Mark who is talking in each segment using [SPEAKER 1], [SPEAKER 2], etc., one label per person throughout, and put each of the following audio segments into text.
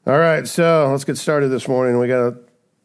[SPEAKER 1] All right, so let's get started this morning. We got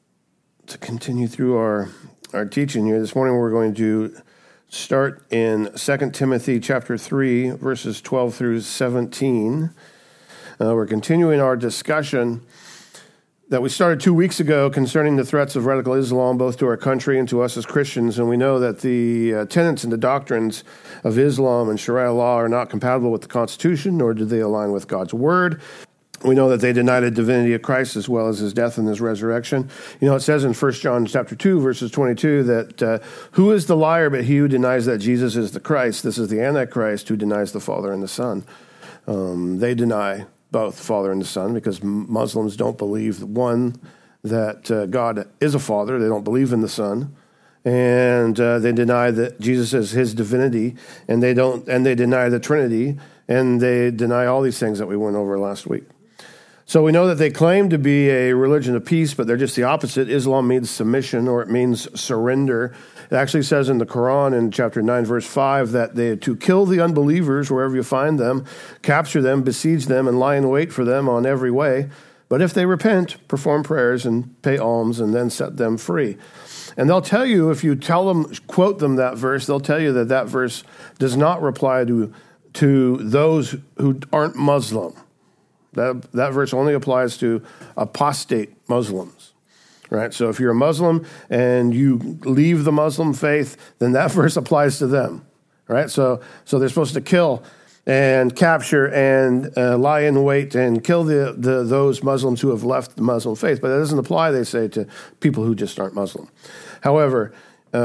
[SPEAKER 1] to continue through our teaching here. This morning we're going to start in 2 Timothy chapter 3, verses 12 through 17. We're continuing our discussion that we started 2 weeks ago concerning the threats of radical Islam, both to our country and to us as Christians. And we know that the tenets and the doctrines of Islam and Sharia law are not compatible with the Constitution, nor do they align with God's Word. We know that they deny the divinity of Christ as well as his death and his resurrection. You know, it says in 1 John chapter 2, verses 22, that who is the liar but he who denies that Jesus is the Christ? This is the Antichrist who denies the Father and the Son. They deny both Father and the Son because Muslims don't believe, one, that God is a Father. They don't believe in the Son. And they deny that Jesus is his divinity, and they deny the Trinity, and they deny all these things that we went over last week. So we know that they claim to be a religion of peace, but they're just the opposite. Islam means submission, or it means surrender. It actually says in the Quran in chapter 9, verse 5, that they to kill the unbelievers wherever you find them, capture them, besiege them, and lie in wait for them on every way. But if they repent, perform prayers and pay alms, and then set them free. And they'll tell you, if you quote them that verse, they'll tell you that verse does not apply to those who aren't Muslim. That verse only applies to apostate Muslims, right? So if you're a Muslim and you leave the Muslim faith, then that verse applies to them, right? So they're supposed to kill and capture and lie in wait and kill those Muslims who have left the Muslim faith. But that doesn't apply, they say, to people who just aren't Muslim. However,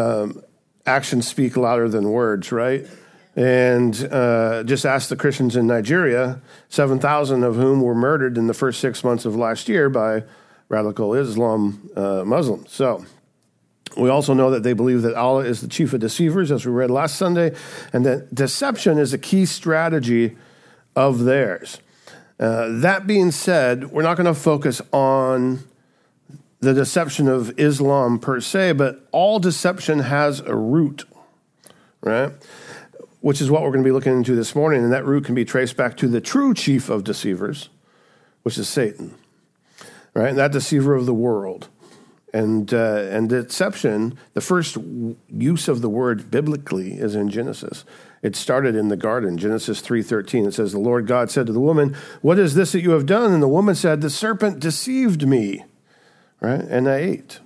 [SPEAKER 1] actions speak louder than words, right? And just ask the Christians in Nigeria, 7,000 of whom were murdered in the first 6 months of last year by radical Islam Muslims. So we also know that they believe that Allah is the chief of deceivers, as we read last Sunday, and that deception is a key strategy of theirs. That being said, we're not going to focus on the deception of Islam per se, but all deception has a root, right? Which is what we're going to be looking into this morning. And that root can be traced back to the true chief of deceivers, which is Satan, right? And that deceiver of the world. And deception, the first use of the word biblically is in Genesis. It started in the garden, Genesis 3:13. It says, the Lord God said to the woman, what is this that you have done? And the woman said, the serpent deceived me, right? And I ate.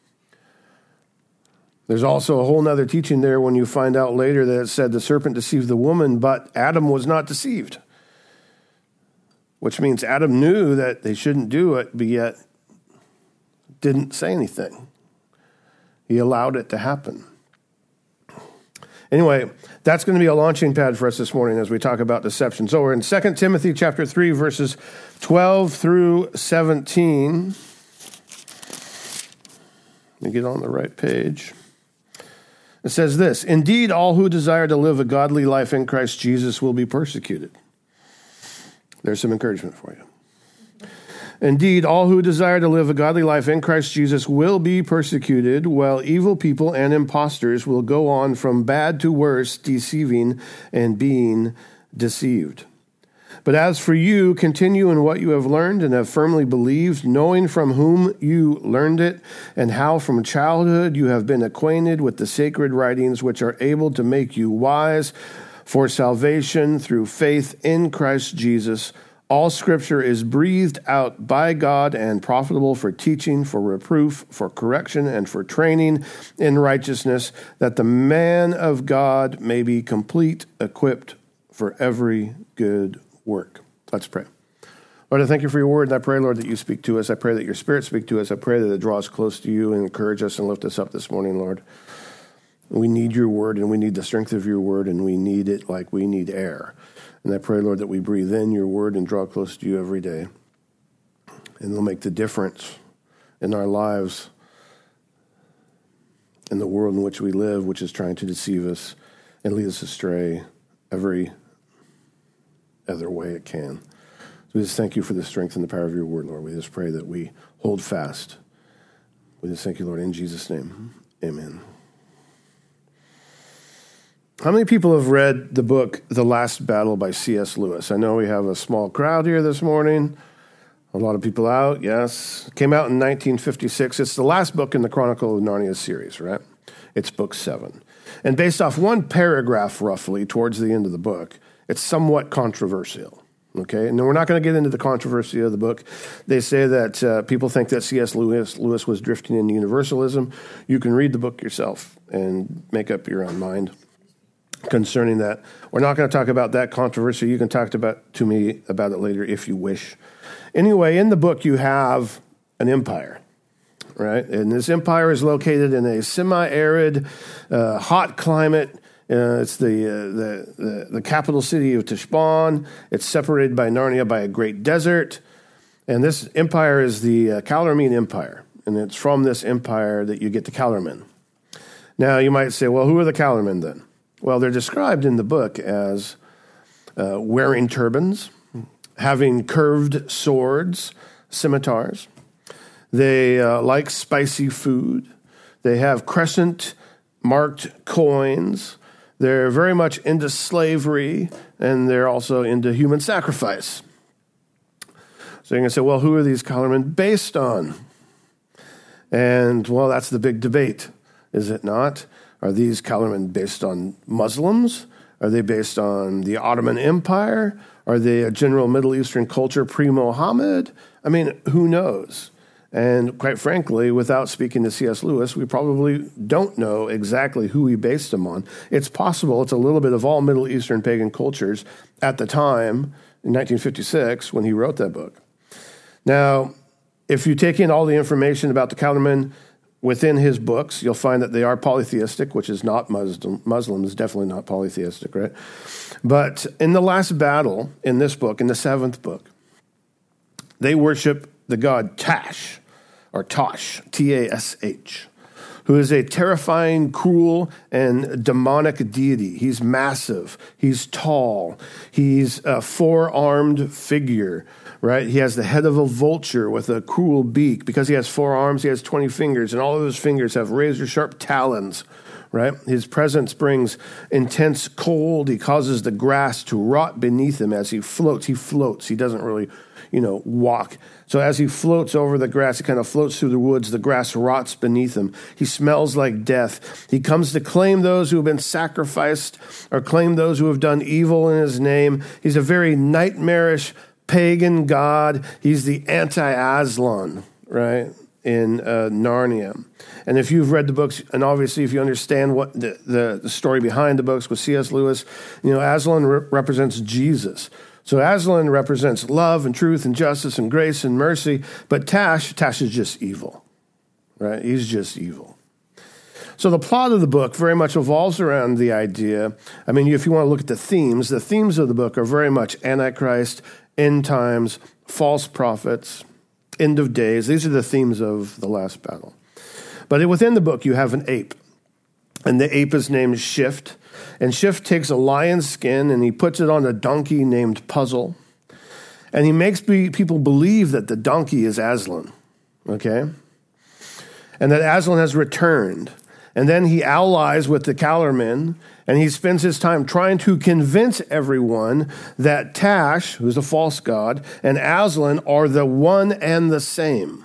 [SPEAKER 1] There's also a whole nother teaching there when you find out later that it said the serpent deceived the woman, but Adam was not deceived. Which means Adam knew that they shouldn't do it, but yet didn't say anything. He allowed it to happen. Anyway, that's going to be a launching pad for us this morning as we talk about deception. So we're in 2 Timothy chapter 3, verses 12 through 17. Let me get on the right page. It says this, indeed, all who desire to live a godly life in Christ Jesus will be persecuted. There's some encouragement for you. Indeed, all who desire to live a godly life in Christ Jesus will be persecuted, while evil people and impostors will go on from bad to worse, deceiving and being deceived. But as for you, continue in what you have learned and have firmly believed, knowing from whom you learned it, and how from childhood you have been acquainted with the sacred writings which are able to make you wise for salvation through faith in Christ Jesus. All Scripture is breathed out by God and profitable for teaching, for reproof, for correction, and for training in righteousness, that the man of God may be complete, equipped for every good work. Let's pray. Lord, I thank you for your word, and I pray, Lord, that you speak to us. I pray that your Spirit speak to us. I pray that it draws close to you and encourage us and lift us up this morning, Lord. We need your word, and we need the strength of your word, and we need it like we need air. And I pray, Lord, that we breathe in your word and draw close to you every day. And it'll make the difference in our lives, in the world in which we live, which is trying to deceive us and lead us astray every other way it can. So we just thank you for the strength and the power of your word, Lord. We just pray that we hold fast. We just thank you, Lord, in Jesus' name. Amen. How many people have read the book The Last Battle by C.S. Lewis? I know we have a small crowd here this morning. A lot of people out, yes. Came out in 1956. It's the last book in the Chronicle of Narnia series, right? It's book 7. And based off one paragraph, roughly, towards the end of the book, it's somewhat controversial, okay? And we're not going to get into the controversy of the book. They say that people think that C.S. Lewis was drifting into universalism. You can read the book yourself and make up your own mind concerning that. We're not going to talk about that controversy. You can talk to me about it later if you wish. Anyway, in the book, you have an empire, right? And this empire is located in a semi-arid, hot climate. It's the capital city of Tishban. It's separated by Narnia by a great desert. And this empire is the Calormene Empire. And it's from this empire that you get the Calormen. Now, you might say, well, who are the Calormen then? Well, they're described in the book as wearing turbans, having curved swords, scimitars. They like spicy food. They have crescent-marked coins. They're very much into slavery, and they're also into human sacrifice. So you're going to say, well, who are these Calormen based on? And, well, that's the big debate, is it not? Are these Calormen based on Muslims? Are they based on the Ottoman Empire? Are they a general Middle Eastern culture pre-Muhammad? I mean, who knows? And quite frankly, without speaking to C.S. Lewis, we probably don't know exactly who he based them on. It's possible it's a little bit of all Middle Eastern pagan cultures at the time, in 1956, when he wrote that book. Now, if you take in all the information about the Calormen within his books, you'll find that they are polytheistic, which is not Muslim. Muslim is definitely not polytheistic, right? But in the last battle, in this book, in the 7th book, they worship the god Tash, or Tosh, T-A-S-H, who is a terrifying, cruel, and demonic deity. He's massive. He's tall. He's a 4-armed figure, right? He has the head of a vulture with a cruel beak. Because he has 4 arms, he has 20 fingers, and all of his fingers have razor-sharp talons, right? His presence brings intense cold. He causes the grass to rot beneath him as he floats. He floats. He doesn't really, walk. So as he floats over the grass, he kind of floats through the woods. The grass rots beneath him. He smells like death. He comes to claim those who have been sacrificed or claim those who have done evil in his name. He's a very nightmarish pagan god. He's the anti-Aslan, right, in Narnia. And if you've read the books, and obviously if you understand what the story behind the books with C.S. Lewis, Aslan represents Jesus. So Aslan represents love and truth and justice and grace and mercy, but Tash is just evil, right? He's just evil. So the plot of the book very much revolves around the idea, if you want to look at the themes of the book are very much Antichrist, end times, false prophets, end of days. These are the themes of the last battle. But within the book, you have an ape, and the ape is named Shift. And Shift takes a lion's skin and he puts it on a donkey named Puzzle. And he makes people believe that the donkey is Aslan, okay? And that Aslan has returned. And then he allies with the Calormen, and he spends his time trying to convince everyone that Tash, who's a false god, and Aslan are the one and the same,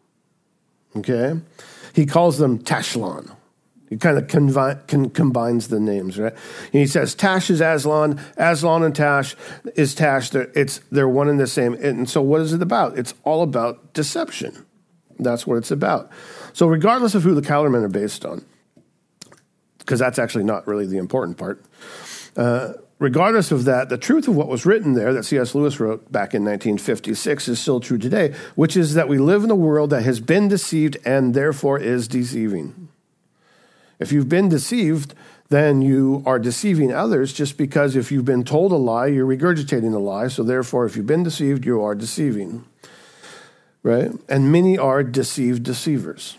[SPEAKER 1] okay? He calls them Tashlan. He kind of combines the names, right? And he says Tash is Aslan, Aslan and Tash is Tash. They're one and the same. And so what is it about? It's all about deception. That's what it's about. So regardless of who the Calormen are based on, because that's actually not really the important part, regardless of that, the truth of what was written there that C.S. Lewis wrote back in 1956 is still true today, which is that we live in a world that has been deceived and therefore is deceiving. If you've been deceived, then you are deceiving others just because if you've been told a lie, you're regurgitating a lie. So therefore, if you've been deceived, you are deceiving, right? And many are deceived deceivers.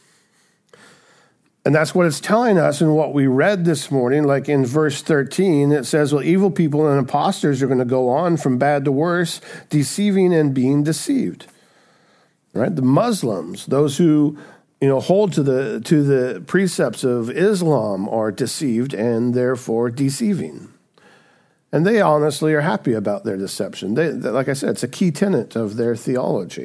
[SPEAKER 1] And that's what it's telling us in what we read this morning, like in verse 13, it says, well, evil people and imposters are going to go on from bad to worse, deceiving and being deceived, right? The Muslims, those who hold to the precepts of Islam are deceived and therefore deceiving. And they honestly are happy about their deception. Like I said, it's a key tenet of their theology.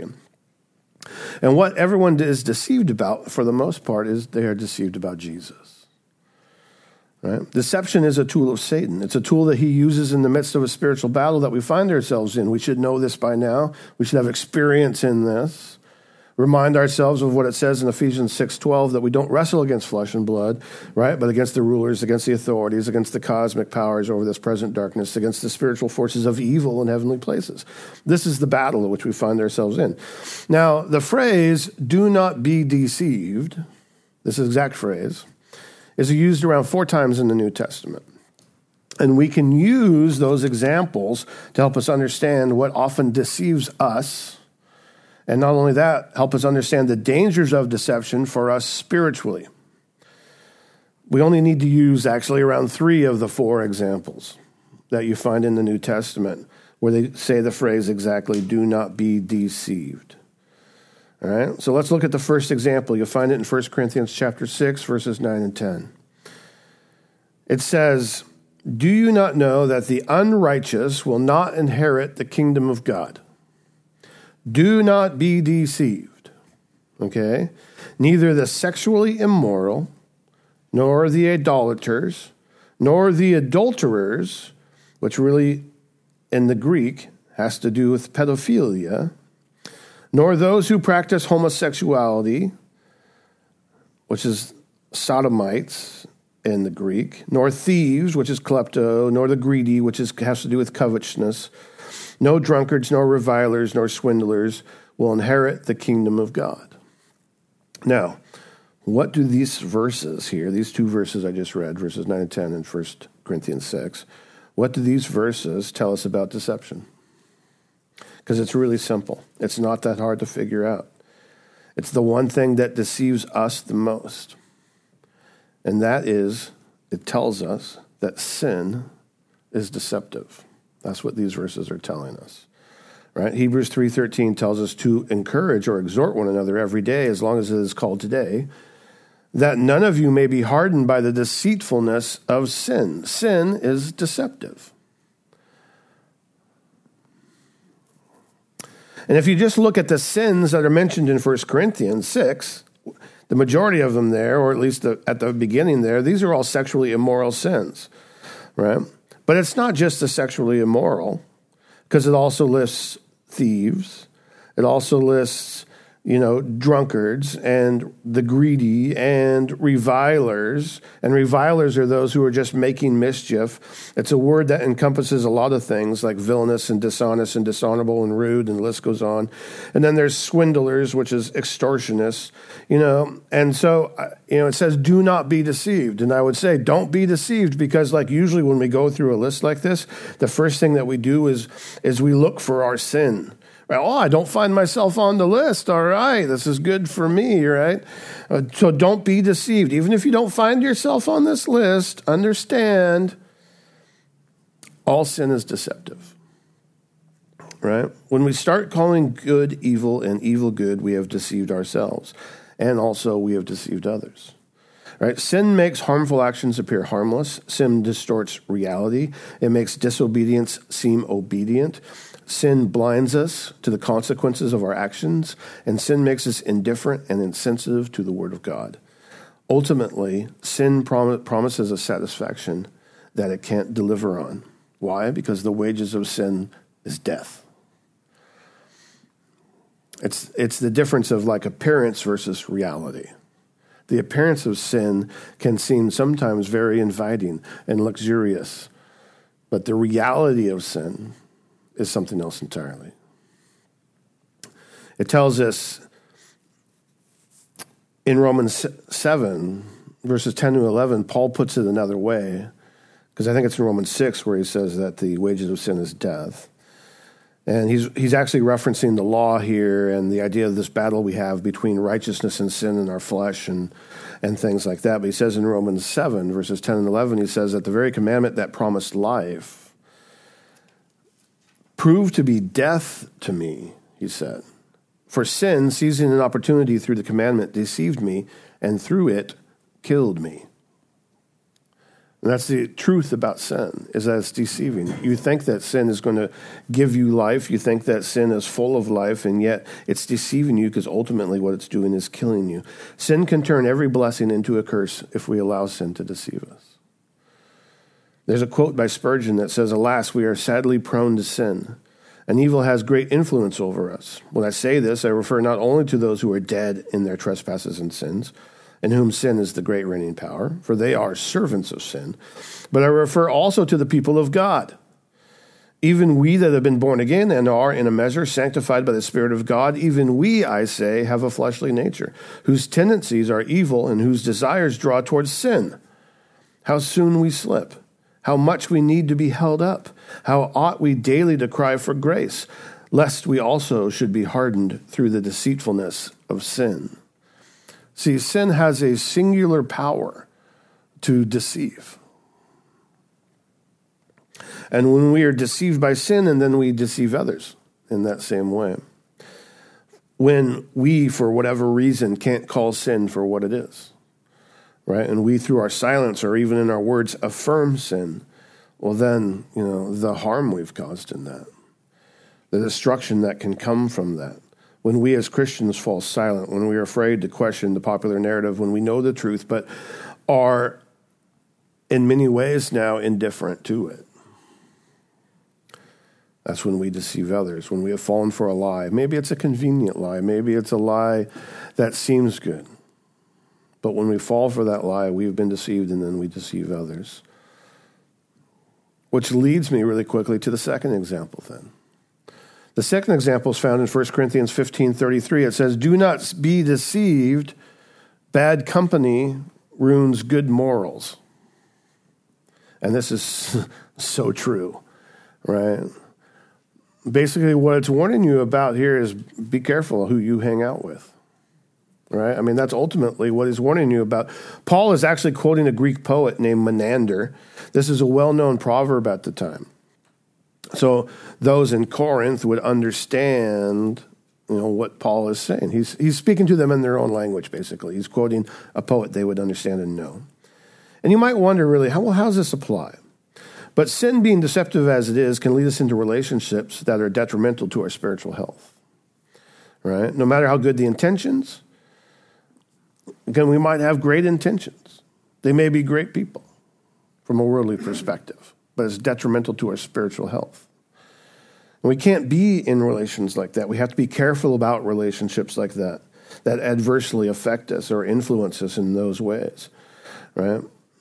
[SPEAKER 1] And what everyone is deceived about, for the most part, is they are deceived about Jesus. Right? Deception is a tool of Satan. It's a tool that he uses in the midst of a spiritual battle that we find ourselves in. We should know this by now. We should have experience in this. Remind ourselves of what it says in Ephesians 6:12, that we don't wrestle against flesh and blood, right? But against the rulers, against the authorities, against the cosmic powers over this present darkness, against the spiritual forces of evil in heavenly places. This is the battle in which we find ourselves in. Now, the phrase, do not be deceived, this exact phrase, is used around 4 times in the New Testament. And we can use those examples to help us understand what often deceives us. And not only that, help us understand the dangers of deception for us spiritually. We only need to use actually around 3 of the 4 examples that you find in the New Testament where they say the phrase exactly, do not be deceived. All right, so let's look at the first example. You'll find it in 1 Corinthians chapter 6, verses 9 and 10. It says, do you not know that the unrighteous will not inherit the kingdom of God? Do not be deceived, okay? Neither the sexually immoral, nor the idolaters, nor the adulterers, which really in the Greek has to do with pedophilia, nor those who practice homosexuality, which is sodomites in the Greek, nor thieves, which is klepto, nor the greedy, which has to do with covetousness. No drunkards, nor revilers, nor swindlers will inherit the kingdom of God. Now, what do these verses here, these 2 verses I just read, verses 9 and 10 in 1 Corinthians 6, what do these verses tell us about deception? Because it's really simple. It's not that hard to figure out. It's the one thing that deceives us the most. And that is, it tells us that sin is deceptive. That's what these verses are telling us, right? Hebrews 3:13 tells us to encourage or exhort one another every day, as long as it is called today, that none of you may be hardened by the deceitfulness of sin. Sin is deceptive. And if you just look at the sins that are mentioned in 1 Corinthians 6, the majority of them there, or at least at the beginning there, these are all sexually immoral sins, right? But it's not just the sexually immoral, because it also lists thieves. It also lists, drunkards and the greedy and revilers. And revilers are those who are just making mischief. It's a word that encompasses a lot of things like villainous and dishonest and dishonorable and rude, and the list goes on. And then there's swindlers, which is extortionists, And so, it says, do not be deceived. And I would say, don't be deceived, because like usually when we go through a list like this, the first thing that we do is we look for our sin. Right? Oh, I don't find myself on the list. All right, this is good for me, right? So don't be deceived. Even if you don't find yourself on this list, understand all sin is deceptive, right? When we start calling good evil and evil good, we have deceived ourselves, and also we have deceived others. Right? Sin makes harmful actions appear harmless. Sin distorts reality. It makes disobedience seem obedient. Sin blinds us to the consequences of our actions, and sin makes us indifferent and insensitive to the Word of God. Ultimately, sin promises a satisfaction that it can't deliver on. Why? Because the wages of sin is death. It's the difference of like appearance versus reality. The appearance of sin can seem sometimes very inviting and luxurious, but the reality of sin is something else entirely. It tells us in Romans 7, verses 10 to 11, Paul puts it another way, because I think it's in Romans 6 where he says that the wages of sin is death. And he's actually referencing the law here and the idea of this battle we have between righteousness and sin in our flesh and things like that. But he says in Romans 7, verses 10 and 11, he says that the very commandment that promised life proved to be death to me, he said. For sin, seizing an opportunity through the commandment, deceived me, and through it killed me. And that's the truth about sin, is that it's deceiving. You think that sin is going to give you life. You think that sin is full of life, and yet it's deceiving you because ultimately what it's doing is killing you. Sin can turn every blessing into a curse if we allow sin to deceive us. There's a quote by Spurgeon that says, "Alas, we are sadly prone to sin, and evil has great influence over us. When I say this, I refer not only to those who are dead in their trespasses and sins, in whom sin is the great reigning power, for they are servants of sin. But I refer also to the people of God. Even we that have been born again and are, in a measure, sanctified by the Spirit of God, even we, I say, have a fleshly nature, whose tendencies are evil and whose desires draw towards sin. How soon we slip! How much we need to be held up! How ought we daily to cry for grace, lest we also should be hardened through the deceitfulness of sin." See, sin has a singular power to deceive. And when we are deceived by sin, and then we deceive others in that same way. When we, for whatever reason, can't call sin for what it is, right? And we, through our silence or even in our words, affirm sin, well then, the harm we've caused in that, the destruction that can come from that. When we as Christians fall silent, when we are afraid to question the popular narrative, when we know the truth but are in many ways now indifferent to it. That's when we deceive others, when we have fallen for a lie. Maybe it's a convenient lie. Maybe it's a lie that seems good. But when we fall for that lie, we've been deceived and then we deceive others. Which leads me really quickly to the second example then. The second example is found in 1 Corinthians 15:33. It says, "Do not be deceived. Bad company ruins good morals." And this is so true, right? Basically, what it's warning you about here is be careful who you hang out with, right? I mean, that's ultimately what he's warning you about. Paul is actually quoting a Greek poet named Menander. This is a well-known proverb at the time. So those in Corinth would understand, what Paul is saying. He's speaking to them in their own language, basically. He's quoting a poet they would understand and know. And you might wonder, really, how does this apply? But sin, being deceptive as it is, can lead us into relationships that are detrimental to our spiritual health, right? No matter how good the intentions, again, we might have great intentions. They may be great people from a worldly perspective, but it's detrimental to our spiritual health. And we can't be in relations like that. We have to be careful about relationships like that adversely affect us or influence us in those ways, right?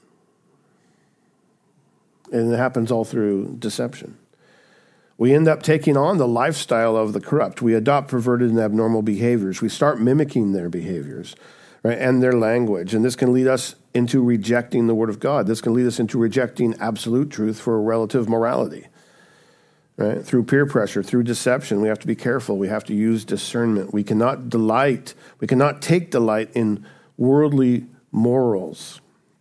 [SPEAKER 1] And it happens all through deception. We end up taking on the lifestyle of the corrupt. We adopt perverted and abnormal behaviors. We start mimicking their behaviors, right, and their language. And this can lead us into rejecting the Word of God. This can lead us into rejecting absolute truth for relative morality, right? Through peer pressure, through deception, we have to be careful. We have to use discernment. We cannot take delight in worldly morals.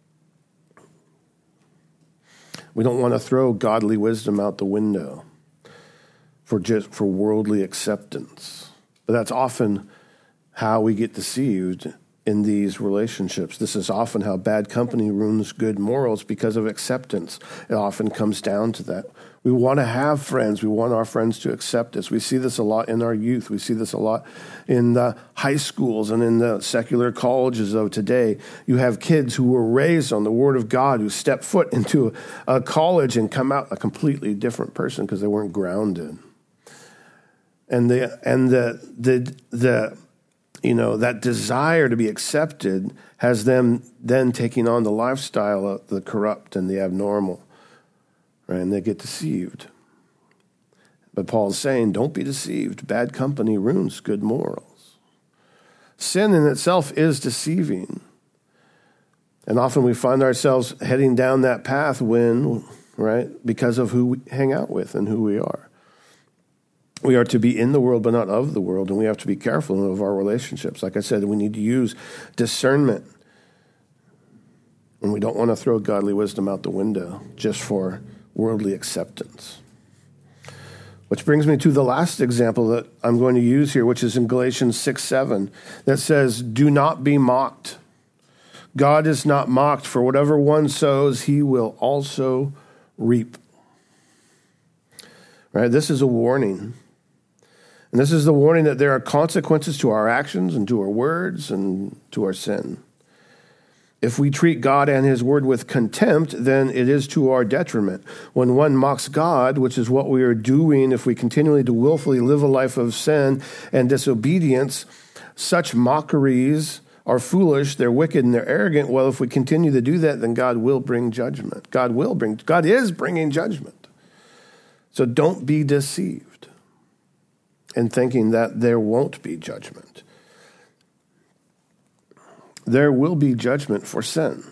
[SPEAKER 1] We don't want to throw godly wisdom out the window for worldly acceptance. But that's often how we get deceived in these relationships. This is often how bad company ruins good morals because of acceptance. It often comes down to that. We want to have friends. We want our friends to accept us. We see this a lot in our youth. We see this a lot in the high schools and in the secular colleges of today. You have kids who were raised on the Word of God who step foot into a college and come out a completely different person because they weren't grounded. And that desire to be accepted has them then taking on the lifestyle of the corrupt and the abnormal, right? And they get deceived. But Paul's saying, don't be deceived. Bad company ruins good morals. Sin in itself is deceiving. And often we find ourselves heading down that path because of who we hang out with and who we are. We are to be in the world, but not of the world, and we have to be careful of our relationships. Like I said, we need to use discernment, and we don't want to throw godly wisdom out the window just for worldly acceptance. Which brings me to the last example that I'm going to use here, which is in Galatians 6:7, that says, "Do not be mocked. God is not mocked, for whatever one sows, he will also reap. Right? This is a warning. And this is the warning that there are consequences to our actions and to our words and to our sin. If we treat God and his word with contempt, then it is to our detriment. When one mocks God, which is what we are doing if we continually to willfully live a life of sin and disobedience, such mockeries are foolish, they're wicked, and they're arrogant. Well, if we continue to do that, then God will bring judgment. God is bringing judgment. So don't be deceived in thinking that there won't be judgment. There will be judgment for sin.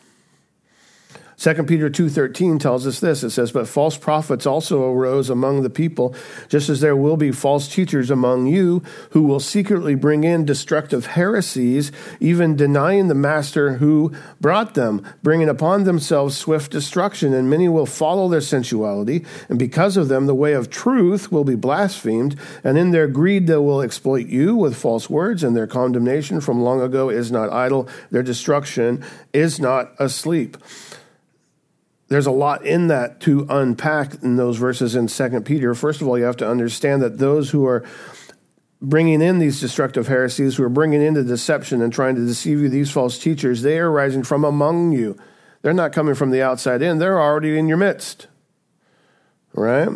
[SPEAKER 1] 2 Peter 2:13 tells us this. It says, "But false prophets also arose among the people, just as there will be false teachers among you, who will secretly bring in destructive heresies, even denying the master who brought them, bringing upon themselves swift destruction. And many will follow their sensuality, and because of them the way of truth will be blasphemed. And in their greed they will exploit you with false words, and their condemnation from long ago is not idle. Their destruction is not asleep." There's a lot in that to unpack in those verses in 2 Peter. First of all, you have to understand that those who are bringing in these destructive heresies, who are bringing in the deception and trying to deceive you, these false teachers, they are rising from among you. They're not coming from the outside in. They're already in your midst. Right?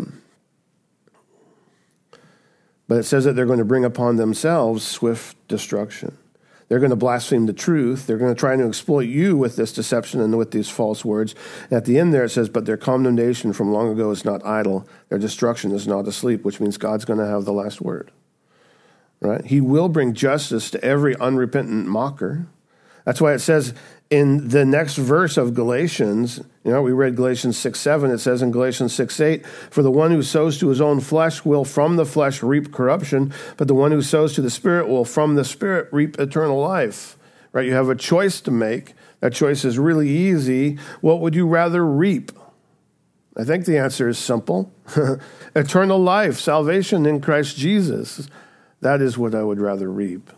[SPEAKER 1] But it says that they're going to bring upon themselves swift destruction. They're going to blaspheme the truth. They're going to try to exploit you with this deception and with these false words. And at the end there it says, "But their condemnation from long ago is not idle. Their destruction is not asleep," which means God's going to have the last word. Right? He will bring justice to every unrepentant mocker. That's why it says in the next verse of Galatians, we read Galatians 6:7. It says in Galatians 6:8, "For the one who sows to his own flesh will from the flesh reap corruption, but the one who sows to the Spirit will from the Spirit reap eternal life." Right? You have a choice to make. That choice is really easy. What would you rather reap? I think the answer is simple. Eternal life, salvation in Christ Jesus. That is what I would rather reap.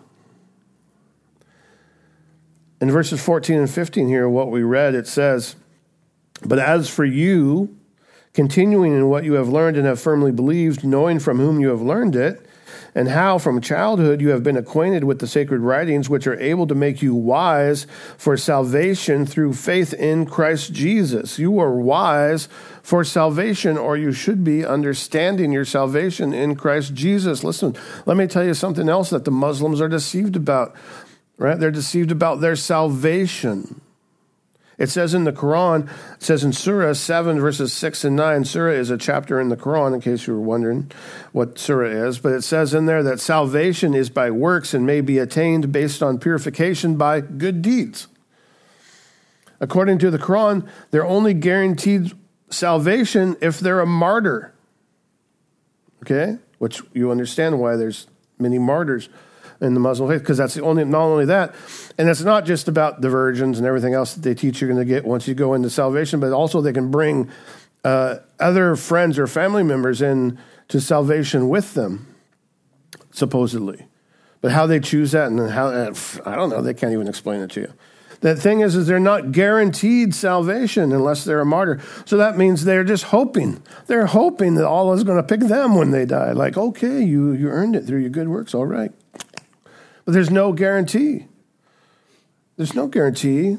[SPEAKER 1] In verses 14 and 15 here, what we read, it says, "But as for you, continuing in what you have learned and have firmly believed, knowing from whom you have learned it, and how from childhood you have been acquainted with the sacred writings, which are able to make you wise for salvation through faith in Christ Jesus." You are wise for salvation, or you should be understanding your salvation in Christ Jesus. Listen, let me tell you something else that the Muslims are deceived about. Right? They're deceived about their salvation. It says in the Quran, it says in Surah 7, verses 6 and 9, Surah is a chapter in the Quran, in case you were wondering what Surah is, but it says in there that salvation is by works and may be attained based on purification by good deeds. According to the Quran, they're only guaranteed salvation if they're a martyr. Okay? Which you understand why there's many martyrs in the Muslim faith, because that's not only that, and it's not just about the virgins and everything else that they teach you're going to get once you go into salvation, but also they can bring other friends or family members in to salvation with them, supposedly. But how they choose that and how, I don't know, they can't even explain it to you. The thing is they're not guaranteed salvation unless they're a martyr. So that means they're just hoping. They're hoping that Allah is going to pick them when they die. Like, okay, you earned it through your good works, all right. But there's no guarantee. There's no guarantee,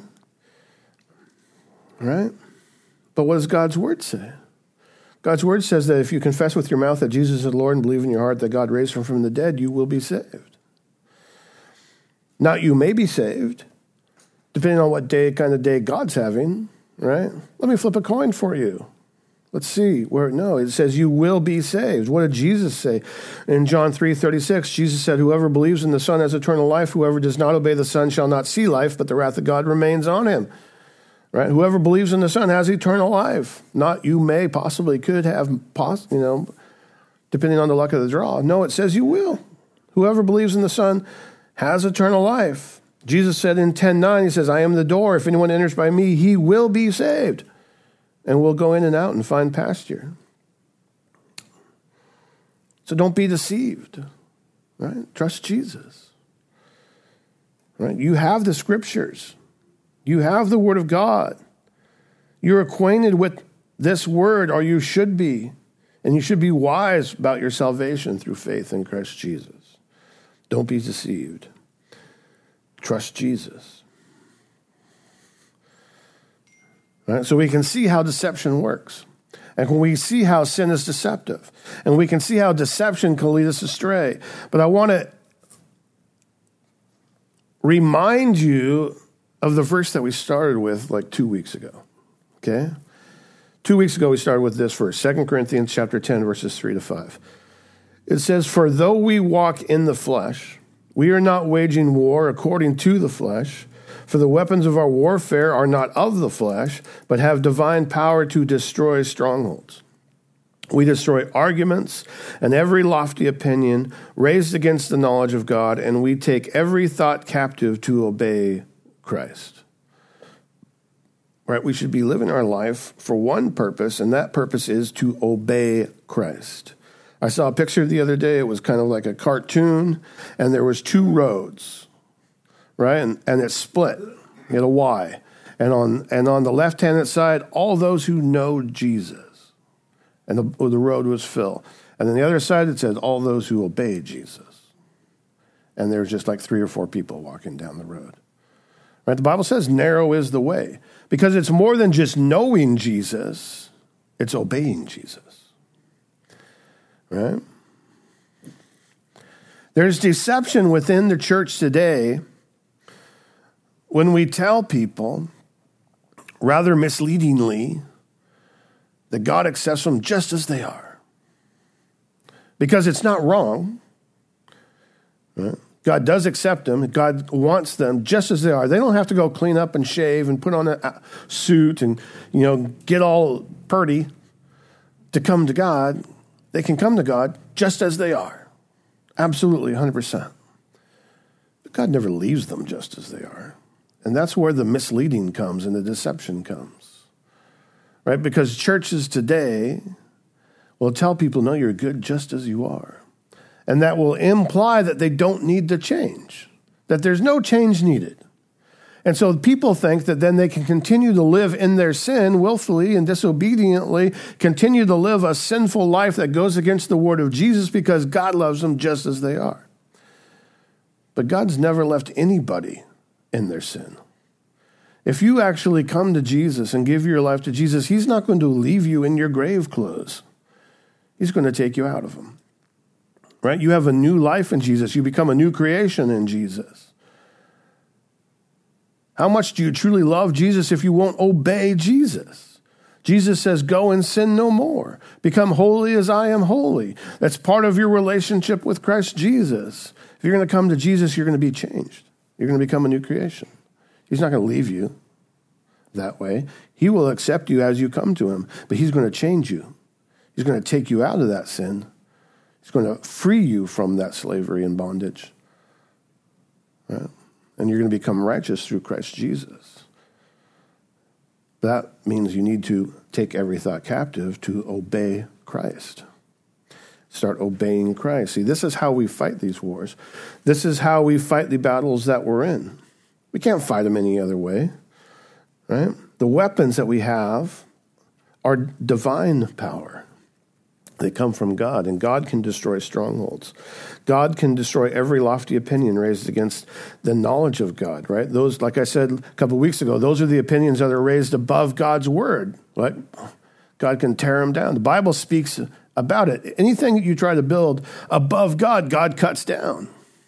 [SPEAKER 1] right? But what does God's word say? God's word says that if you confess with your mouth that Jesus is the Lord and believe in your heart that God raised him from the dead, you will be saved. Now, you may be saved, depending on what kind of day God's having, right? Let me flip a coin for you. Let's see. No, it says you will be saved. What did Jesus say? In John 3:36, Jesus said, "Whoever believes in the Son has eternal life. Whoever does not obey the Son shall not see life, but the wrath of God remains on him." Right? Whoever believes in the Son has eternal life. Not you may, possibly could have, depending on the luck of the draw. No, it says you will. Whoever believes in the Son has eternal life. Jesus said in 10:9, he says, "I am the door. If anyone enters by me, he will be saved. And we'll go in and out and find pasture." So don't be deceived, right? Trust Jesus, right? You have the scriptures. You have the word of God. You're acquainted with this word, or you should be. And you should be wise about your salvation through faith in Christ Jesus. Don't be deceived. Trust Jesus. Right? So we can see how deception works. And when we see how sin is deceptive. And we can see how deception can lead us astray. But I want to remind you of the verse that we started with like 2 weeks ago. Okay? 2 weeks ago, we started with this verse, 2 Corinthians chapter 10, verses 3-5. It says, "For though we walk in the flesh, we are not waging war according to the flesh, for the weapons of our warfare are not of the flesh, but have divine power to destroy strongholds. We destroy arguments and every lofty opinion raised against the knowledge of God, and we take every thought captive to obey Christ." Right? We should be living our life for one purpose, and that purpose is to obey Christ. I saw a picture the other day. It was kind of like a cartoon, and there was two roads, right? And it split. You had a Y. And on the left-hand side, all those who know Jesus. And the road was filled. And then the other side, it said, all those who obey Jesus. And there was just like 3 or 4 people walking down the road. Right? The Bible says narrow is the way. Because it's more than just knowing Jesus, it's obeying Jesus. Right? There's deception within the church today when we tell people, rather misleadingly, that God accepts them just as they are. Because it's not wrong. Right? God does accept them. God wants them just as they are. They don't have to go clean up and shave and put on a suit and, get all purty to come to God. They can come to God just as they are. Absolutely, 100%. But God never leaves them just as they are. And that's where the misleading comes and the deception comes. Right? Because churches today will tell people, no, you're good just as you are. And that will imply that they don't need to change, that there's no change needed. And so people think that then they can continue to live in their sin willfully and disobediently, continue to live a sinful life that goes against the word of Jesus because God loves them just as they are. But God's never left anybody in their sin. If you actually come to Jesus and give your life to Jesus, he's not going to leave you in your grave clothes. He's going to take you out of them. Right? You have a new life in Jesus. You become a new creation in Jesus. How much do you truly love Jesus if you won't obey Jesus? Jesus says, go and sin no more. Become holy as I am holy. That's part of your relationship with Christ Jesus. If you're going to come to Jesus, you're going to be changed. You're going to become a new creation. He's not going to leave you that way. He will accept you as you come to him, but he's going to change you. He's going to take you out of that sin. He's going to free you from that slavery and bondage. Right? And you're going to become righteous through Christ Jesus. That means you need to take every thought captive to obey Christ. Start obeying Christ. See, this is how we fight these wars. This is how we fight the battles that we're in. We can't fight them any other way. Right? The weapons that we have are divine power. They come from God, and God can destroy strongholds. God can destroy every lofty opinion raised against the knowledge of God, right? Those, like I said a couple of weeks ago, those are the opinions that are raised above God's word. Right? God can tear them down. The Bible speaks about it. Anything that you try to build above God, God cuts down.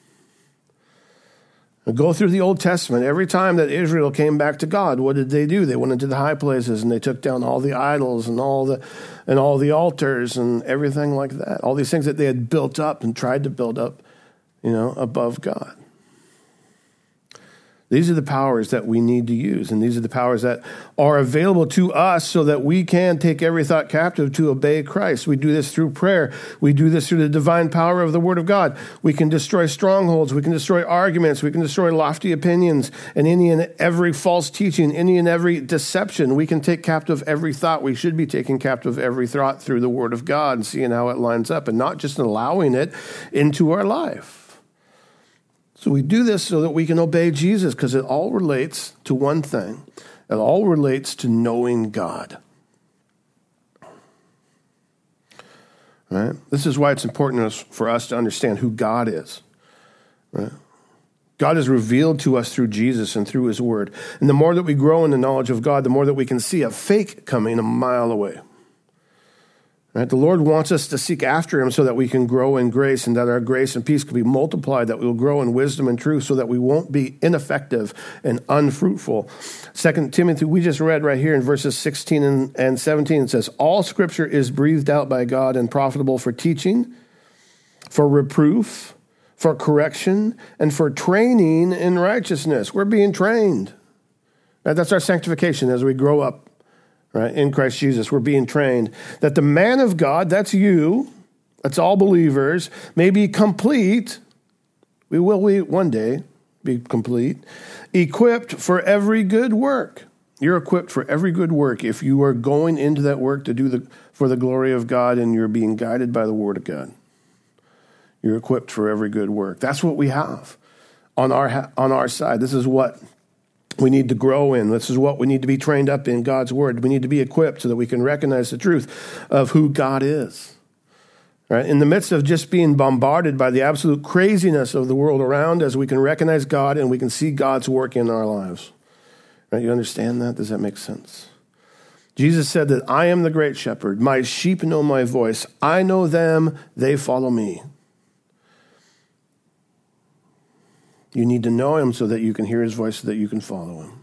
[SPEAKER 1] Go through the Old Testament. Every time that Israel came back to God, what did they do? They went into the high places and they took down all the idols and all the altars and everything like that. All these things that they had built up and tried to build up, above God. These are the powers that we need to use, and these are the powers that are available to us so that we can take every thought captive to obey Christ. We do this through prayer. We do this through the divine power of the Word of God. We can destroy strongholds. We can destroy arguments. We can destroy lofty opinions and any and every false teaching, any and every deception. We can take captive every thought. We should be taking captive every thought through the Word of God and seeing how it lines up and not just allowing it into our life. So we do this so that we can obey Jesus, because it all relates to one thing. It all relates to knowing God. Right? This is why it's important for us to understand who God is. Right? God is revealed to us through Jesus and through his word. And the more that we grow in the knowledge of God, the more that we can see a fake coming a mile away. Right? The Lord wants us to seek after him so that we can grow in grace, and that our grace and peace can be multiplied, that we will grow in wisdom and truth, so that we won't be ineffective and unfruitful. 2 Timothy, we just read right here in verses 16 and 17, it says, all scripture is breathed out by God and profitable for teaching, for reproof, for correction, and for training in righteousness. We're being trained. Right? That's our sanctification as we grow up. Right, in Christ Jesus, we're being trained that the man of God, that's you, that's all believers, may be complete. We will one day be complete, equipped for every good work. You're equipped for every good work if you are going into that work to do for the glory of God, and you're being guided by the word of God. You're equipped for every good work. That's what we have on our side. This is what we need to grow in. This is what we need to be trained up in, God's word. We need to be equipped so that we can recognize the truth of who God is. Right? In the midst of just being bombarded by the absolute craziness of the world around us, we can recognize God and we can see God's work in our lives. Right? You understand that? Does that make sense? Jesus said that I am the great shepherd. My sheep know my voice. I know them. They follow me. You need to know him so that you can hear his voice, so that you can follow him.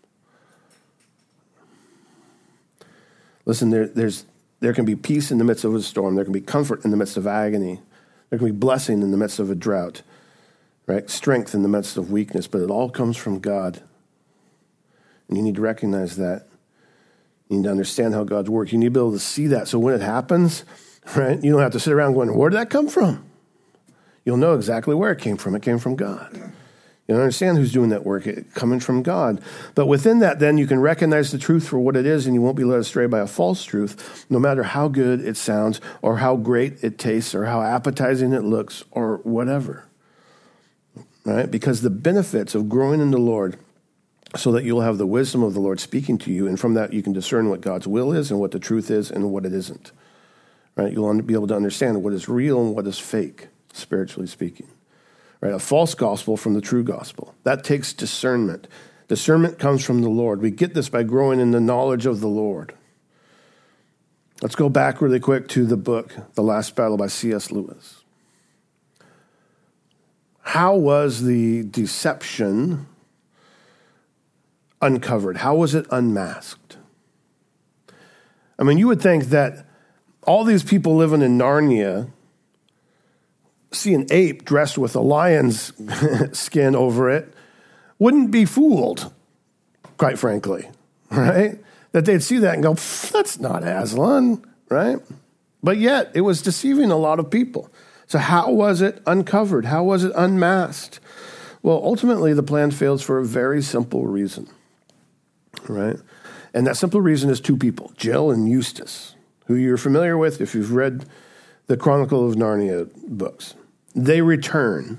[SPEAKER 1] Listen, there can be peace in the midst of a storm. There can be comfort in the midst of agony. There can be blessing in the midst of a drought, right? Strength in the midst of weakness, but it all comes from God. And you need to recognize that. You need to understand how God's works. You need to be able to see that. So when it happens, right, you don't have to sit around going, where did that come from? You'll know exactly where it came from. It came from God. You don't understand who's doing that work. It's coming from God. But within that, then, you can recognize the truth for what it is, and you won't be led astray by a false truth, no matter how good it sounds or how great it tastes or how appetizing it looks or whatever. Right? Because the benefits of growing in the Lord, so that you'll have the wisdom of the Lord speaking to you, and from that you can discern what God's will is and what the truth is and what it isn't. Right? You'll be able to understand what is real and what is fake, spiritually speaking. Right? A false gospel from the true gospel. That takes discernment. Discernment comes from the Lord. We get this by growing in the knowledge of the Lord. Let's go back really quick to the book, The Last Battle by C.S. Lewis. How was the deception uncovered? How was it unmasked? I mean, you would think that all these people living in Narnia see an ape dressed with a lion's skin over it, wouldn't be fooled, quite frankly, right? That they'd see that and go, that's not Aslan, right? But yet, it was deceiving a lot of people. So how was it uncovered? How was it unmasked? Well, ultimately, the plan fails for a very simple reason, right? And that simple reason is two people, Jill and Eustace, who you're familiar with if you've read the Chronicle of Narnia books. They return,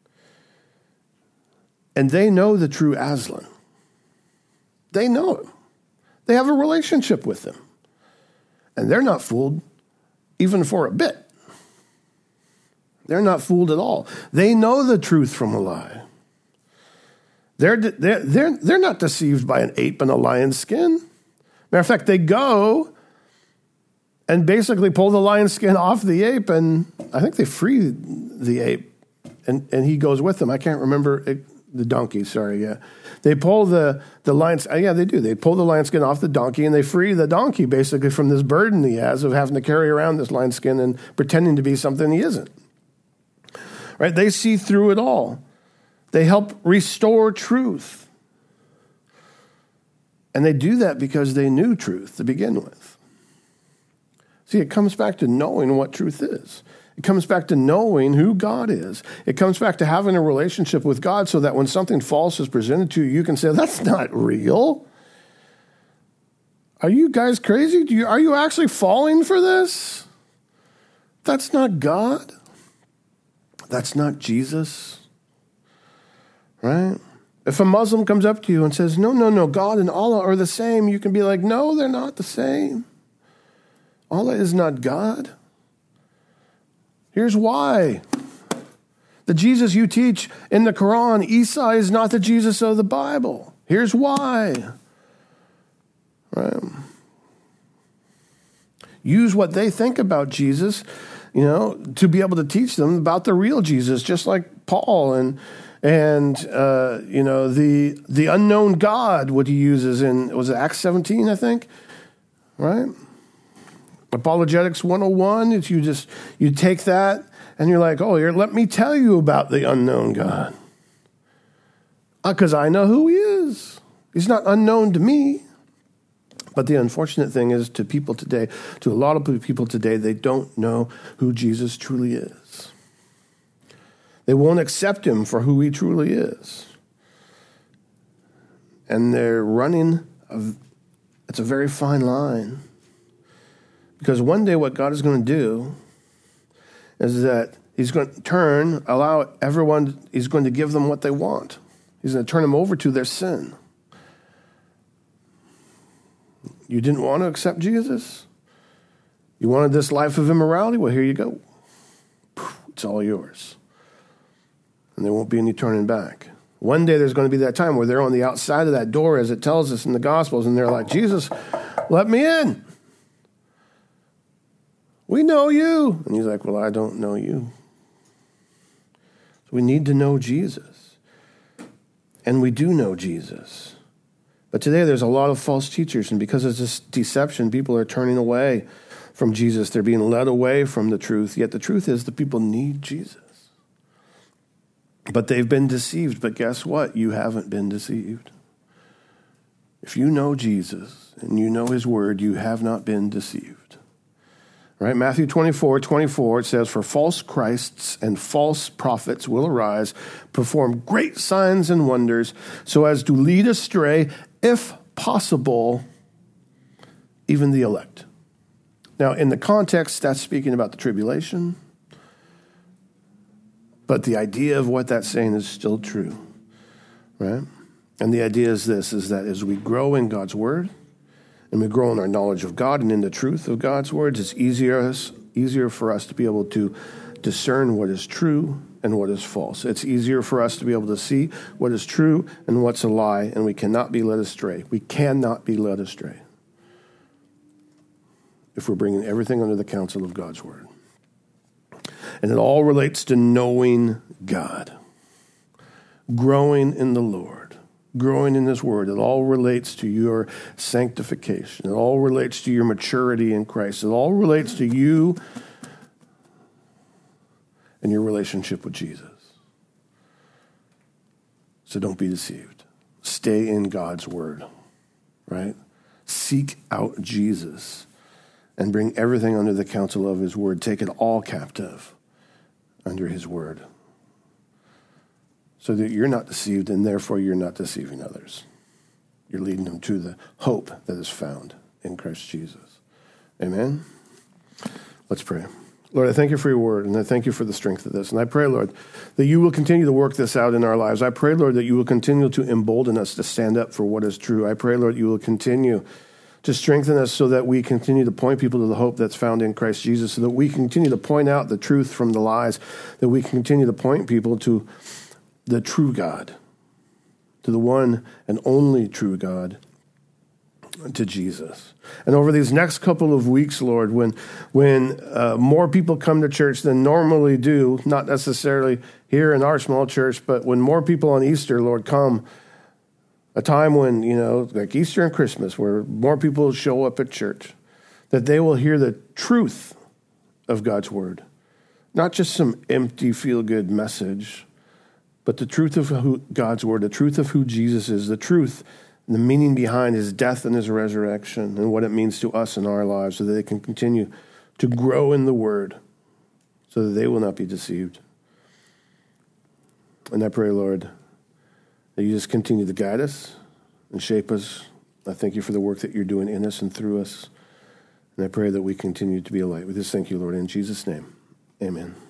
[SPEAKER 1] and they know the true Aslan. They know him. They have a relationship with him, and they're not fooled even for a bit. They're not fooled at all. They know the truth from a lie. They're not deceived by an ape in a lion's skin. Matter of fact, they go and basically pull the lion's skin off the ape, and I think they free the ape, and he goes with them. I can't remember the donkey. Sorry, yeah, they pull the lion's. Yeah, they do. They pull the lion skin off the donkey, and they free the donkey basically from this burden he has of having to carry around this lion skin and pretending to be something he isn't. Right? They see through it all. They help restore truth, and they do that because they knew truth to begin with. See, it comes back to knowing what truth is. It comes back to knowing who God is. It comes back to having a relationship with God so that when something false is presented to you, you can say, that's not real. Are you guys crazy? Are you actually falling for this? That's not God. That's not Jesus. right? If a Muslim comes up to you and says, no, God and Allah are the same, you can be like, no, they're not the same. Allah is not God. Here's why. The Jesus you teach in the Quran, Isa, is not the Jesus of the Bible. Here's why. Right? Use what they think about Jesus, to be able to teach them about the real Jesus, just like Paul and the unknown God, what he uses in, was it Acts 17, I think? Right? Apologetics 101, it's you take that and you're like, oh, here, let me tell you about the unknown God. Because I know who he is. He's not unknown to me. But the unfortunate thing is to a lot of people today, they don't know who Jesus truly is. They won't accept him for who he truly is. And they're it's a very fine line. Because one day what God is going to do is that he's going to allow everyone, he's going to give them what they want. He's going to turn them over to their sin. You didn't want to accept Jesus? You wanted this life of immorality? Well, here you go. It's all yours. And there won't be any turning back. One day there's going to be that time where they're on the outside of that door, as it tells us in the Gospels, and they're like, Jesus, let me in. We know you. And he's like, well, I don't know you. So we need to know Jesus. And we do know Jesus. But today there's a lot of false teachers, and because of this deception, people are turning away from Jesus. They're being led away from the truth. Yet the truth is the people need Jesus. But they've been deceived. But guess what? You haven't been deceived. If you know Jesus and you know his word, you have not been deceived. Right? Matthew 24:24, it says, for false Christs and false prophets will arise, perform great signs and wonders, so as to lead astray, if possible, even the elect. Now, in the context, that's speaking about the tribulation, but the idea of what that's saying is still true, right? And the idea is this, is that as we grow in God's word, and we grow in our knowledge of God and in the truth of God's words, it's easier for us to be able to discern what is true and what is false. It's easier for us to be able to see what is true and what's a lie, and we cannot be led astray. We cannot be led astray if we're bringing everything under the counsel of God's word. And it all relates to knowing God, growing in the Lord, growing in his word. It all relates to your sanctification. It all relates to your maturity in Christ. It all relates to you and your relationship with Jesus. So don't be deceived. Stay in God's word, right? Seek out Jesus and bring everything under the counsel of his word. Take it all captive under his word, so that you're not deceived, and therefore you're not deceiving others. You're leading them to the hope that is found in Christ Jesus. Amen? Let's pray. Lord, I thank you for your word, and I thank you for the strength of this. And I pray, Lord, that you will continue to work this out in our lives. I pray, Lord, that you will continue to embolden us to stand up for what is true. I pray, Lord, you will continue to strengthen us so that we continue to point people to the hope that's found in Christ Jesus, so that we continue to point out the truth from the lies, that we continue to point people to the true God, to the one and only true God, to Jesus. And over these next couple of weeks, Lord, when more people come to church than normally do, not necessarily here in our small church, but when more people on Easter, Lord, come, a time when, like Easter and Christmas, where more people show up at church, that they will hear the truth of God's word, not just some empty, feel-good message, but the truth of God's word, the truth of who Jesus is, the truth, the meaning behind his death and his resurrection, and what it means to us in our lives, so that they can continue to grow in the word, so that they will not be deceived. And I pray, Lord, that you just continue to guide us and shape us. I thank you for the work that you're doing in us and through us. And I pray that we continue to be a light. We just thank you, Lord, in Jesus' name. Amen.